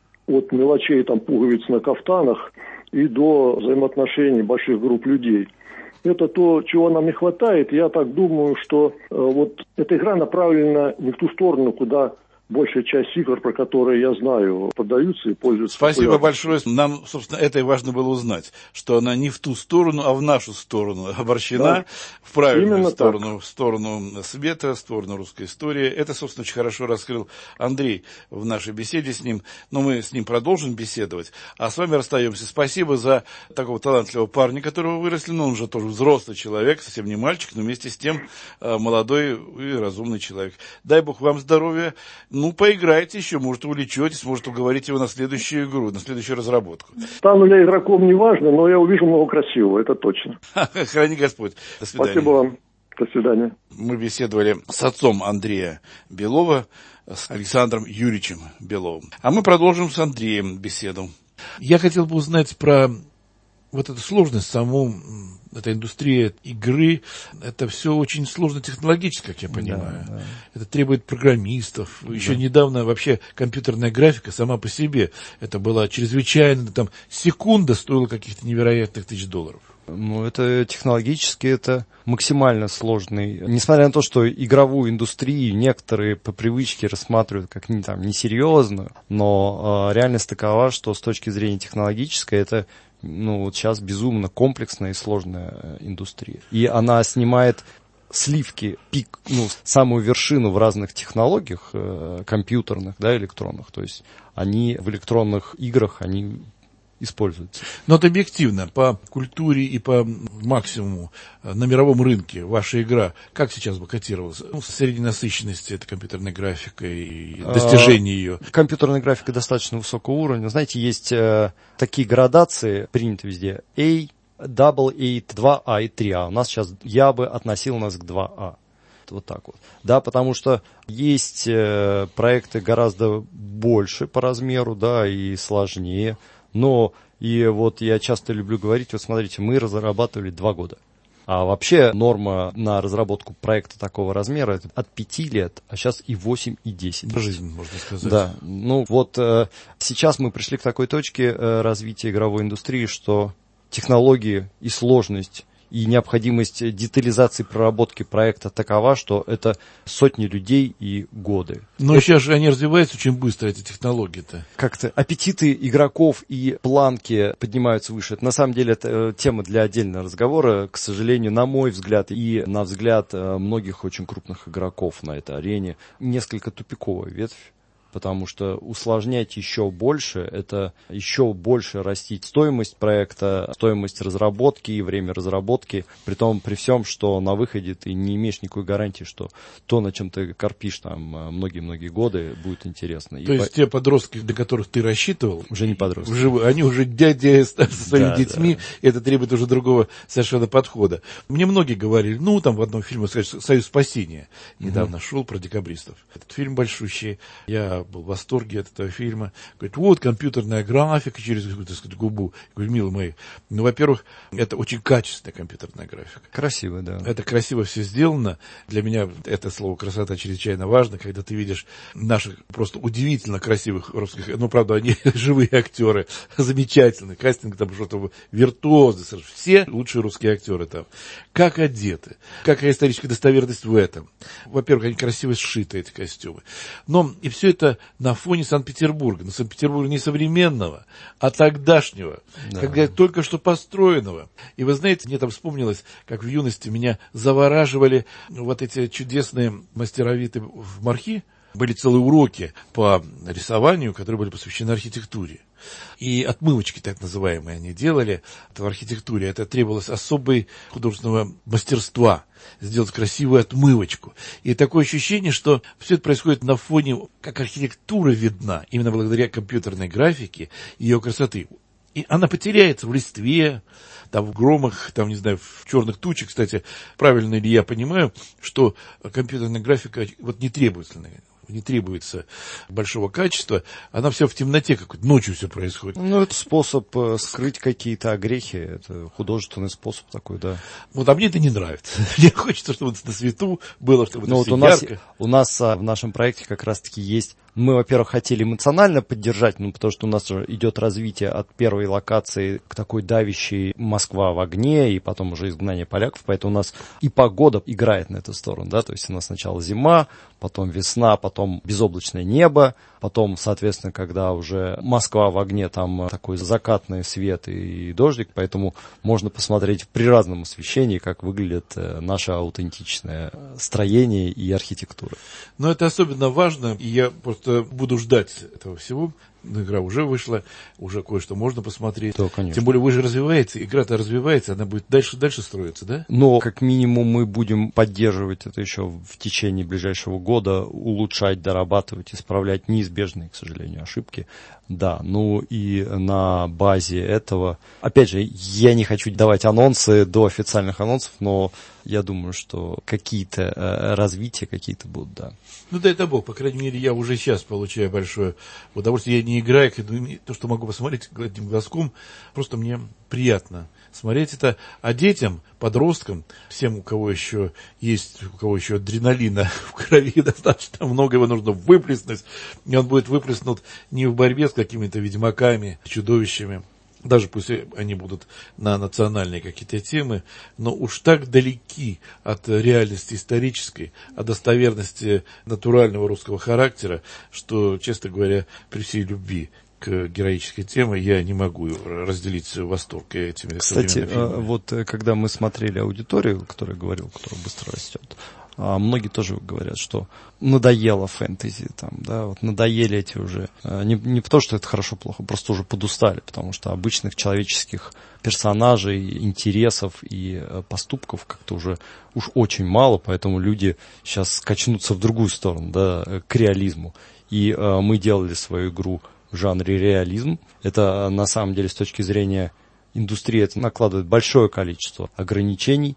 от мелочей, там, пуговиц на кафтанах и до взаимоотношений больших групп людей. Это то, чего нам не хватает. Я так думаю, что вот эта игра направлена не в ту сторону, куда большая часть игр, про которые я знаю, поддаются и пользуются.
Спасибо большое. Нам, собственно, это и важно было узнать, что она не в ту сторону, а в нашу сторону обращена, да, в правильную именно сторону, так. В сторону света, в сторону русской истории. Это, собственно, очень хорошо раскрыл Андрей в нашей беседе с ним. Но мы с ним продолжим беседовать. А с вами расстаемся. Спасибо за такого талантливого парня, которого выросли. Но он уже тоже взрослый человек, совсем не мальчик, но вместе с тем молодой и разумный человек. Дай Бог вам здоровья. Ну, поиграйте еще, может, увлечетесь, может, уговорите его на следующую игру, на следующую разработку.
Стану ли игроком, не важно, но я увижу много красивого, это точно.
Храни Господь. До свидания.
Спасибо вам. До свидания.
Мы беседовали с отцом Андрея Белова, с Александром Юрьевичем Беловым. А мы продолжим с Андреем беседу. Я хотел бы узнать про вот эту сложность саму, эта индустрия игры, это все очень сложно технологически, как я понимаю. Да, да. Это требует программистов. Да. Еще недавно вообще компьютерная графика сама по себе, это была чрезвычайно, там, секунда стоила каких-то невероятных $1000.
Ну, это технологически, это максимально сложный. Несмотря на то, что игровую индустрию некоторые по привычке рассматривают как несерьезную, но реальность такова, что с точки зрения технологической это вот сейчас безумно комплексная и сложная индустрия. И она снимает сливки, пик, самую вершину в разных технологиях компьютерных, да, электронных. То есть они в электронных играх, они используются.
Но это объективно, по культуре и по максимуму на мировом рынке ваша игра, как сейчас бы котировалась? В средней насыщенности это компьютерная графика и достижение ее.
Компьютерная графика достаточно высокого уровня. Знаете, есть такие градации, приняты везде, A, Double 8, 2А и 3А. У нас сейчас, я бы относил нас к 2А. Вот так вот. Да, потому что есть проекты гораздо больше по размеру, да, и сложнее. Но и вот я часто люблю говорить, вот смотрите, мы разрабатывали 2 года. А вообще норма на разработку проекта такого размера от 5 лет, а сейчас и 8, и 10.
Жизнь, можно сказать.
Да, вот сейчас мы пришли к такой точке развития игровой индустрии, что технологии и сложность и необходимость детализации проработки проекта такова, что это сотни людей и годы.
Но сейчас же они развиваются очень быстро, эти технологии-то.
Как-то аппетиты игроков и планки поднимаются выше. Это, на самом деле, это тема для отдельного разговора. К сожалению, на мой взгляд и на взгляд многих очень крупных игроков на этой арене, несколько тупиковая ветвь. Потому что усложнять еще больше, это еще больше растить стоимость проекта, стоимость разработки и время разработки, при всем, что на выходе ты не имеешь никакой гарантии, что то, на чем ты корпишь там многие-многие годы, будет интересно.
То есть те подростки, для которых ты рассчитывал,
уже не подростки.
Они уже дяди со своими детьми, да. Это требует уже другого совершенно подхода. Мне многие говорили, там в одном фильме «Союз спасения» недавно шел про декабристов. Этот фильм большущий, я был в восторге от этого фильма. Говорит, вот компьютерная графика через, так сказать, губу. Я говорю, милые мои, во-первых, это очень качественная компьютерная графика.
Красиво, да.
Это красиво все сделано. Для меня это слово «красота» чрезвычайно важно, когда ты видишь наших просто удивительно красивых русских, правда, они живые актеры, замечательный кастинг, там что-то виртуозы, все лучшие русские актеры там. Как одеты, какая историческая достоверность в этом. Во-первых, они красиво сшиты, эти костюмы. Но и все это это на фоне Санкт-Петербурга. Но Санкт-Петербурга не современного, а тогдашнего, когда только что построенного. И вы знаете, мне там вспомнилось, как в юности меня завораживали вот эти чудесные мастеровиты в Мархи. Были целые уроки по рисованию, которые были посвящены архитектуре. И отмывочки, так называемые, они делали в архитектуре. Это требовалось особой художественного мастерства, сделать красивую отмывочку. И такое ощущение, что все это происходит на фоне, как архитектура видна, именно благодаря компьютерной графике и ее красоты. И она потеряется в листве, там, в громах, там, не знаю, в черных тучах. Кстати, правильно ли я понимаю, что компьютерная графика вот не требуется большого качества, она вся в темноте, как ночью все происходит.
Ну, это способ скрыть какие-то огрехи, это художественный способ такой, да.
Вот, а мне это не нравится. Мне хочется, чтобы это на свету было, чтобы это все ярко.
У нас в нашем проекте как раз-таки есть. Мы, во-первых, хотели эмоционально поддержать, потому что у нас уже идет развитие от первой локации к такой давящей Москва в огне, и потом уже изгнание поляков, поэтому у нас и погода играет на эту сторону, да, то есть у нас сначала зима, потом весна, потом безоблачное небо, потом, соответственно, когда уже Москва в огне, там такой закатный свет и дождик, поэтому можно посмотреть при разном освещении, как выглядит наше аутентичное строение и архитектура.
Но это особенно важно, и я просто буду ждать этого всего. Игра уже вышла, уже кое-что можно посмотреть.
Да, конечно.
Тем более вы же развиваете, игра-то развивается, она будет дальше строиться, да?
Но как минимум мы будем поддерживать это еще в течение ближайшего года, улучшать, дорабатывать, исправлять неизбежные, к сожалению, ошибки. Да, ну и на базе этого, опять же, я не хочу давать анонсы до официальных анонсов, но я думаю, что какие-то развития какие-то будут, да.
Ну, дай это Бог, по крайней мере, я уже сейчас получаю большое удовольствие. Я не играю, то, что могу посмотреть одним глазком, просто мне приятно смотреть это. А детям, подросткам, всем, у кого еще есть, у кого еще адреналина в крови достаточно много, его нужно выплеснуть, и он будет выплеснут не в борьбе с какими-то ведьмаками, чудовищами, даже пусть они будут на национальные какие-то темы, но уж так далеки от реальности исторической, от достоверности натурального русского характера, что, честно говоря, при всей любви к героической теме я не могу разделить восторг этими
современными фильмами. Кстати, вот когда мы смотрели аудиторию, которая быстро растет, многие тоже говорят, что надоело фэнтези, там, да, вот надоели эти уже, не потому что это хорошо-плохо, просто уже подустали, потому что обычных человеческих персонажей, интересов и поступков как-то уже уж очень мало, поэтому люди сейчас качнутся в другую сторону, да, к реализму. И мы делали свою игру в жанре реализм. Это на самом деле с точки зрения индустрии это накладывает большое количество ограничений,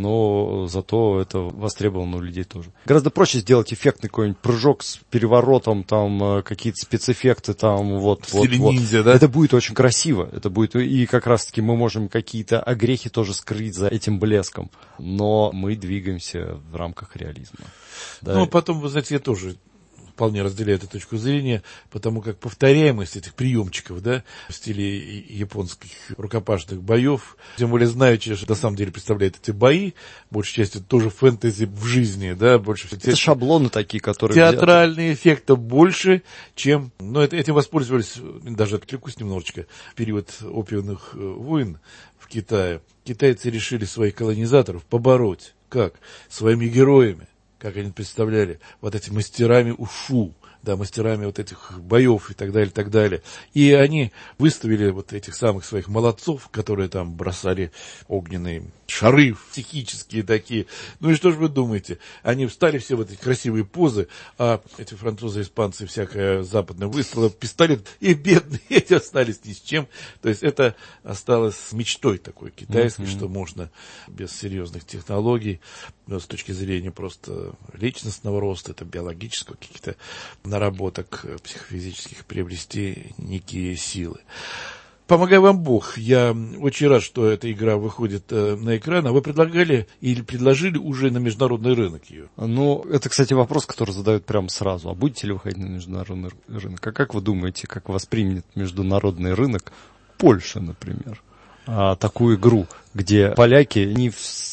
но зато это востребовано у людей тоже. Гораздо проще сделать эффектный какой-нибудь прыжок с переворотом, там какие-то спецэффекты, там вот.
Ниндзя, да?
Это будет очень красиво. Это будет, и как раз-таки мы можем какие-то огрехи тоже скрыть за этим блеском. Но мы двигаемся в рамках реализма. Да.
Ну, потом, вы знаете, я тоже вполне разделяю эту точку зрения, потому как повторяемость этих приемчиков, да, в стиле японских рукопашных боев, тем более знаючи, что на самом деле представляет эти бои, большей частью тоже фэнтези в жизни, да, больше.
Это шаблоны такие, которые...
Театральные эффекты больше, чем... Но этим воспользовались, даже отвлекусь немножечко, в период опиумных войн в Китае. Китайцы решили своих колонизаторов побороть. Как? Своими героями. Как они представляли, вот этими мастерами ушу, да, мастерами вот этих боев и так далее, и так далее. И они выставили вот этих самых своих молодцов, которые там бросали огненные шары психические такие. Ну и что же вы думаете? Они встали все в эти красивые позы, а эти французы, испанцы, всякая западная выставила пистолет, и бедные эти остались ни с чем. То есть это осталось мечтой такой китайской, что можно без серьезных технологий, с точки зрения просто личностного роста, это биологического, каких-то наработок психофизических, приобрести некие силы. Помогай вам Бог. Я очень рад, что эта игра выходит на экран. А вы предлагали или предложили уже на международный рынок ее?
Ну, это, кстати, вопрос, который задают прямо сразу. А будете ли выходить на международный рынок? А как вы думаете, как воспримет международный рынок Польша, например? Такую игру, где поляки не в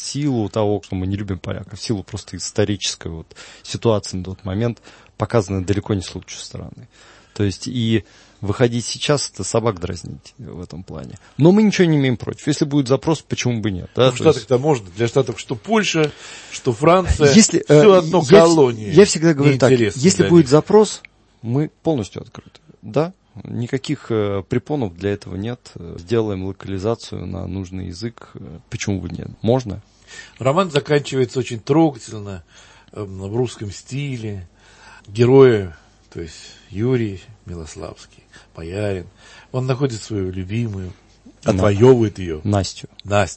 силу того, что мы не любим поляков, в силу просто исторической вот ситуации на тот момент, показаны далеко не с лучшей стороны. То есть и выходить сейчас — это собак дразнить в этом плане. Но мы ничего не имеем против. Если будет запрос, почему бы нет? Да?
В Штатах-то можно. Для Штатов что Польша, что Франция,
если,
все одно колонии.
Я всегда говорю так, если будет запрос, мы полностью открыты. Да? Никаких препонов для этого нет. Сделаем локализацию на нужный язык. Почему бы нет? Можно.
Роман заканчивается очень трогательно, в русском стиле. Герои, то есть Юрий Милославский, боярин, он находит свою любимую, отвоевывает ее.
Настю.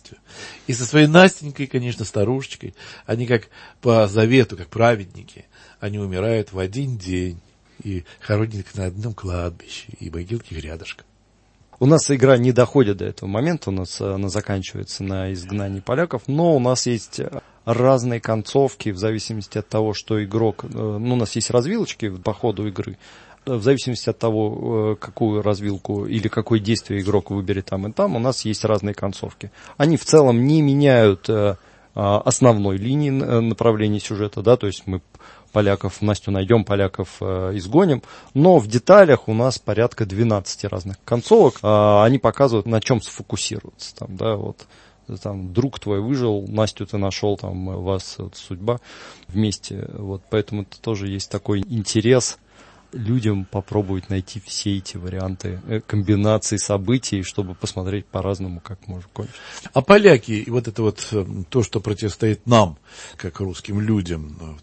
И со своей Настенькой, конечно, старушечкой, они как по завету, как праведники, они умирают в один день и хоронят их на одном кладбище, и могилки рядышком.
У нас игра не доходит до этого момента, у нас она заканчивается на изгнании поляков, но у нас есть разные концовки в зависимости от того, что игрок... у нас есть развилочки по ходу игры. В зависимости от того, какую развилку или какое действие игрок выберет там и там, у нас есть разные концовки. Они в целом не меняют основной линии направления сюжета, да, то есть мы поляков, Настю найдем, поляков изгоним, но в деталях у нас порядка 12 разных концовок, они показывают, на чем сфокусироваться, там, да, вот. Там друг твой выжил, Настю ты нашел, там у вас вот, судьба вместе, вот, поэтому это тоже есть такой интерес людям попробовать найти все эти варианты комбинаций событий, чтобы посмотреть по-разному, как может кончиться.
А поляки, и вот это вот то, что противостоит нам, как русским людям в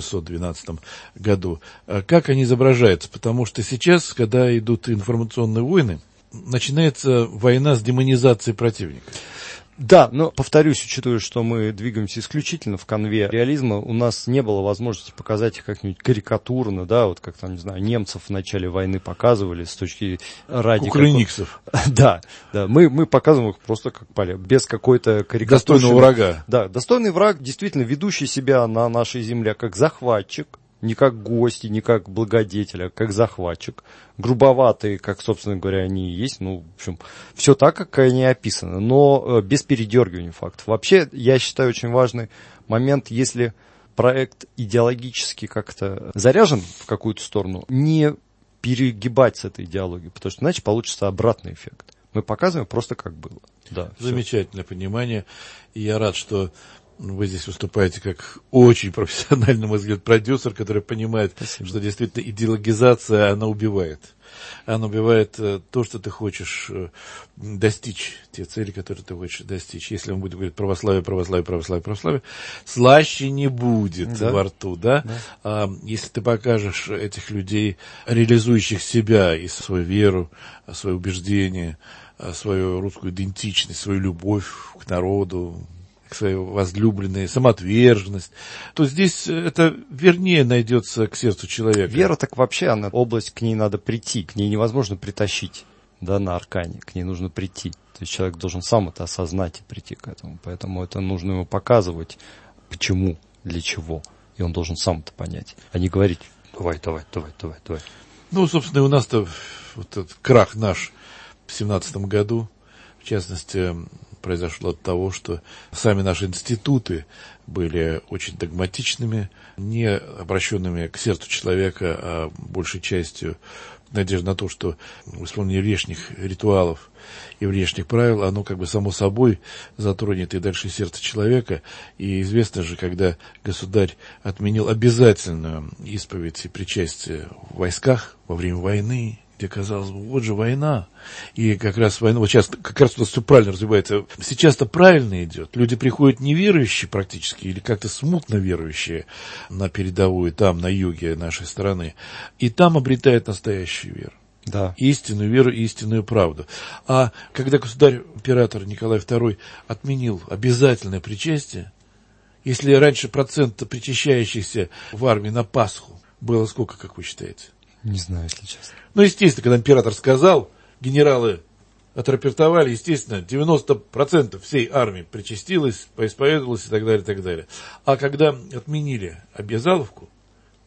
1612 году, как они изображаются? Потому что сейчас, когда идут информационные войны, начинается война с демонизацией противника.
Да, но, повторюсь, учитывая, что мы двигаемся исключительно в канве реализма, у нас не было возможности показать их как-нибудь карикатурно, да, вот как там, не знаю, немцев в начале войны показывали с точки ради...
Кукрыниксов.
Да, мы показываем их просто как поляк, без какой-то карикатуры.
Достойного врага.
Да, достойный враг, действительно ведущий себя на нашей земле как захватчик, не как гость, не как благодетель, а как захватчик. Грубоватые, как, собственно говоря, они и есть. Ну, в общем, все так, как они описаны, но без передергивания фактов. Вообще, я считаю, очень важный момент, если проект идеологически как-то заряжен в какую-то сторону, не перегибать с этой идеологией, потому что иначе получится обратный эффект. Мы показываем просто как было. Да,
замечательное понимание. И я рад, что вы здесь выступаете как очень профессиональный, на мой взгляд, продюсер, который понимает, Спасибо. Что действительно идеологизация, она убивает. Она убивает то, что ты хочешь достичь, те цели, которые ты хочешь достичь. Если он будет говорить православие, слаще не будет во рту, да? Если ты покажешь этих людей, реализующих себя и свою веру, свое убеждение, свою русскую идентичность, свою любовь к народу, к своей возлюбленной, самоотверженность, то здесь это вернее найдется к сердцу человека.
Вера так вообще, она область, к ней надо прийти, к ней невозможно притащить, да, на аркане, к ней нужно прийти. То есть человек должен сам это осознать и прийти к этому, поэтому это нужно ему показывать, почему, для чего, и он должен сам это понять, а не говорить, давай.
Ну, собственно, и у нас-то вот этот крах наш в 17 году, в частности, произошло от того, что сами наши институты были очень догматичными, не обращенными к сердцу человека, а большей частью надежда на то, что в исполнении внешних ритуалов и внешних правил оно как бы само собой затронет и дальше сердце человека. И известно же, когда государь отменил обязательную исповедь и причастие в войсках во время войны, где, казалось бы, вот же война, и как раз война, вот сейчас как раз у нас все правильно развивается, сейчас-то правильно идет, люди приходят неверующие практически, или как-то смутно верующие на передовую, там, на юге нашей страны, и там обретают настоящую веру.
Да.
Истинную веру и истинную правду. А когда государь-император Николай II отменил обязательное причастие, если раньше процент причащающихся в армии на Пасху было сколько, как вы считаете?
Не знаю, если честно.
Ну, естественно, когда император сказал, генералы отрапортовали, естественно, 90% всей армии причастилось, поисповедовалось и так далее, и так далее. А когда отменили обязаловку,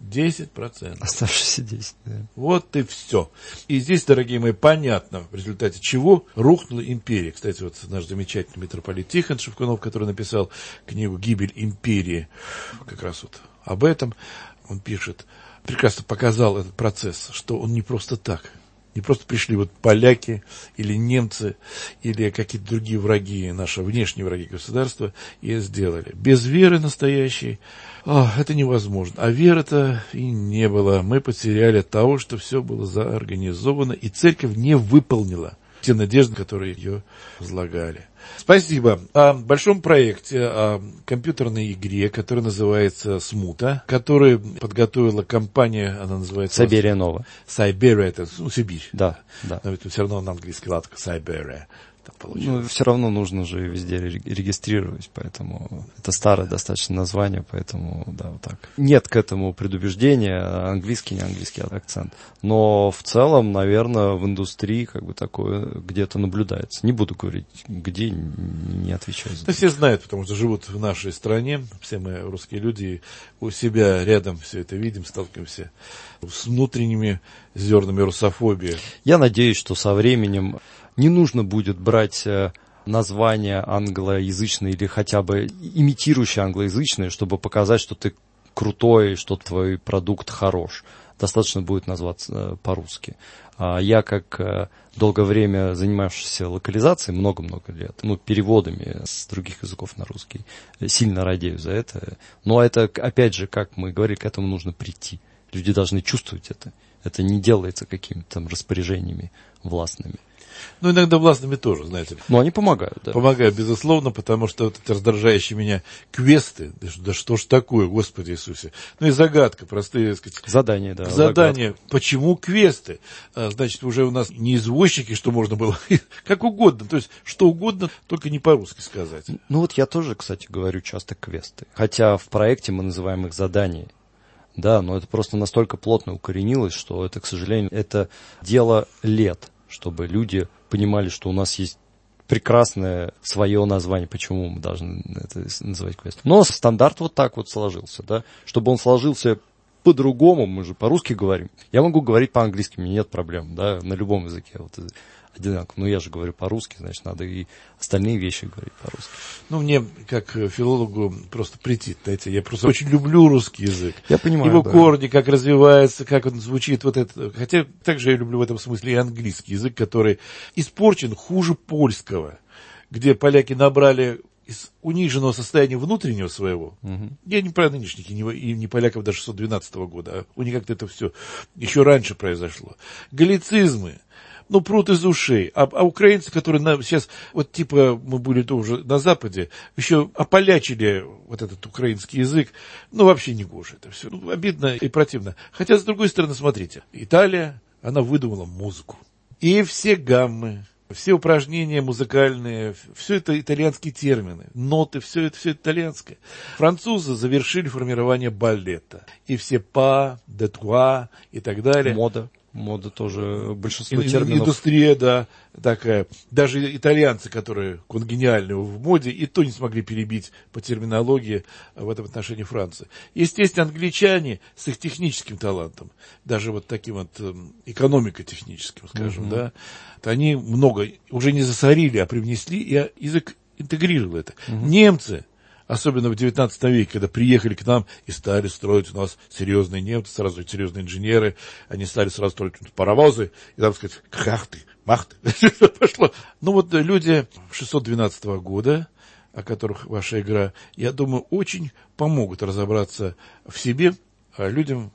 10%.
Оставшиеся 10%, да.
Вот и все. И здесь, дорогие мои, понятно, в результате чего рухнула империя. Кстати, вот наш замечательный митрополит Тихон Шевкунов, который написал книгу «Гибель империи», как раз вот об этом он пишет, прекрасно показал этот процесс, что он не просто так. Не просто пришли вот поляки или немцы или какие-то другие враги, наши внешние враги государства, и сделали. Без веры настоящей это невозможно. А веры-то и не было. Мы потеряли от того, что все было заорганизовано, и церковь не выполнила те надежды, которые ее возлагали. Спасибо. О большом проекте, о компьютерной игре, которая называется «Смута», которую подготовила компания, она называется...
Сайберия Нова.
Сайберия, это Сибирь.
Да, да.
Но это все равно на английский лад, Сайберия.
Ну, все равно нужно же везде регистрировать, поэтому это старое достаточно название, поэтому, да, вот так. Нет к этому предубеждения, английский, не английский акцент. Но в целом, наверное, в индустрии как бы такое где-то наблюдается. Не буду говорить, где, не отвечаю за это.
Да все знают, потому что живут в нашей стране, все мы русские люди, у себя рядом все это видим, сталкиваемся с внутренними зернами русофобии.
Я надеюсь, что со временем не нужно будет брать название англоязычное или хотя бы имитирующее англоязычное, чтобы показать, что ты крутой, что твой продукт хорош. Достаточно будет назваться по-русски. Я, как долгое время занимавшийся локализацией, много-много лет, переводами с других языков на русский, сильно радею за это. Но это, опять же, как мы говорили, к этому нужно прийти. Люди должны чувствовать это. Это не делается какими-то там распоряжениями властными.
Ну, иногда властными тоже, знаете.
Но они помогают, да.
Помогают, безусловно, потому что вот эти раздражающие меня квесты, да что ж такое, Господи Иисусе. Ну и загадка, простые, так сказать.
Задания, да.
Задания.
Загадка.
Почему квесты? Значит, уже у нас не извозчики, что можно было, как угодно, то есть что угодно, только не по-русски сказать.
Ну вот я тоже, кстати, говорю часто квесты. Хотя в проекте мы называем их задания. Да, но это просто настолько плотно укоренилось, что это, к сожалению, это дело лет, чтобы люди понимали, что у нас есть прекрасное свое название, почему мы должны это называть квест. Но стандарт вот так вот сложился, да, чтобы он сложился по-другому, мы же по-русски говорим. Я могу говорить по-английски, у меня нет проблем, да, на любом языке, вот одинаково. Но я же говорю по-русски, значит, надо и остальные вещи говорить по-русски.
Ну, мне, как филологу, просто претит, знаете, я просто очень люблю русский язык.
Я понимаю,
его
да.
корни, как развивается, как он звучит, вот это. Хотя, также я люблю в этом смысле и английский язык, который испорчен хуже польского, где поляки набрали из униженного состояния внутреннего своего. Я не про нынешних, и не поляков до 612 года, а у них как-то это все еще раньше произошло. Галлицизмы. Прут из ушей. А украинцы, которые сейчас, вот типа мы были тоже на Западе, еще ополячили вот этот украинский язык, вообще не гоже это все. Обидно и противно. Хотя, с другой стороны, смотрите, Италия, она выдумала музыку. И все гаммы, все упражнения музыкальные, все это итальянские термины, ноты, все это итальянское. Французы завершили формирование балета. И все па, де труа и так далее.
Мода тоже, большинство терминов.
Индустрия, да, такая. Даже итальянцы, которые конгениальны в моде, и то не смогли перебить по терминологии в этом отношении Франции. Естественно, англичане с их техническим талантом, даже вот таким вот экономико-техническим, скажем, да, они много уже не засорили, а привнесли, и язык интегрировал это. Немцы, особенно в 19 веке, когда приехали к нам и стали строить у нас серьезные немцы, сразу серьезные инженеры, они стали сразу строить паровозы, и там сказать, крахты, махты, пошло. Люди 612 года, о которых ваша игра, я думаю, очень помогут разобраться в себе людям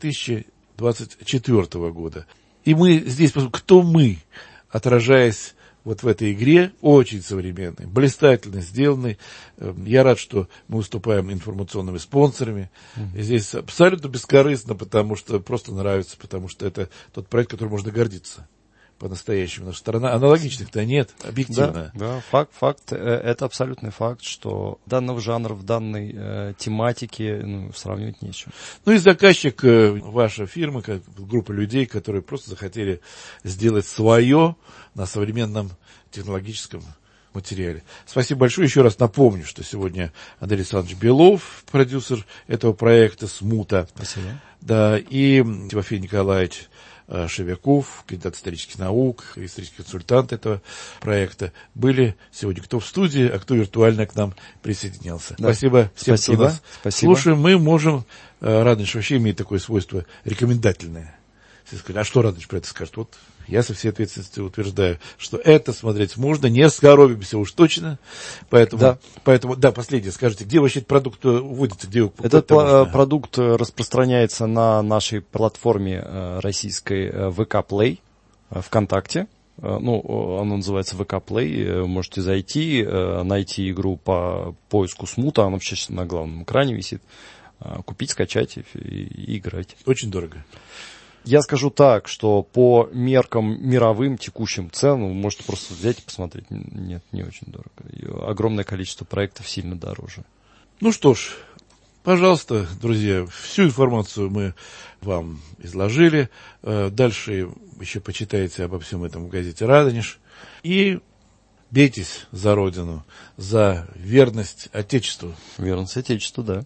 2024 года. И мы здесь, кто мы, отражаясь вот в этой игре, очень современной, блистательно сделанной. Я рад, что мы выступаем информационными спонсорами. И здесь абсолютно бескорыстно, потому что просто нравится, потому что это тот проект, которым можно гордиться по-настоящему. Наша страна аналогичных-то нет, объективно.
Да, факт. Это абсолютный факт, что данного жанра в данной тематике сравнивать нечего.
И заказчик, ваша фирма, группа людей, которые просто захотели сделать свое на современном технологическом материале. Спасибо большое. Еще раз напомню, что сегодня Андрей Александрович Белов, продюсер этого проекта «Смута».
Спасибо.
Да, и Тимофей Николаевич Шевяков, кандидат исторических наук, исторический консультант этого проекта, были сегодня кто в студии, а кто виртуально к нам присоединялся. Да. Спасибо всем, кто нас слушаем. Мы можем, Радонеж вообще имеет такое свойство рекомендательное. Все сказали, а что Радонеж про это скажет? Вот я со всей ответственностью утверждаю, что это смотреть можно, не скоробимся уж точно. Поэтому, последнее, скажите, где вообще этот продукт вводится? Где
этот продукт распространяется на нашей платформе российской VK Play, ВКонтакте. Она называется VK Play. Можете зайти, найти игру по поиску Смута. Она вообще на главном экране висит. Купить, скачать и играть.
Очень дорого.
Я скажу так, что по меркам мировым текущим цен вы можете просто взять и посмотреть. Нет, не очень дорого. Огромное количество проектов сильно дороже.
Ну что ж, пожалуйста, друзья, всю информацию мы вам изложили. Дальше еще почитайте обо всем этом в газете «Радонеж». И бейтесь за Родину, за верность Отечеству.
Верность Отечеству, да.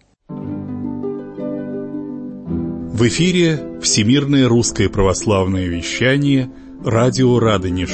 В эфире Всемирное русское православное вещание «Радио Радонеж».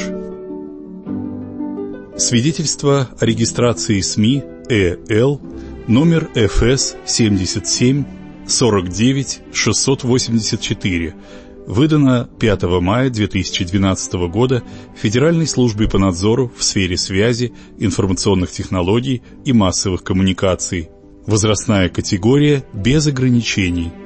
Свидетельство о регистрации СМИ ЭЛ номер ФС 77 49 684, выдано 5 мая 2012 года Федеральной службой по надзору в сфере связи, информационных технологий и массовых коммуникаций. Возрастная категория без ограничений.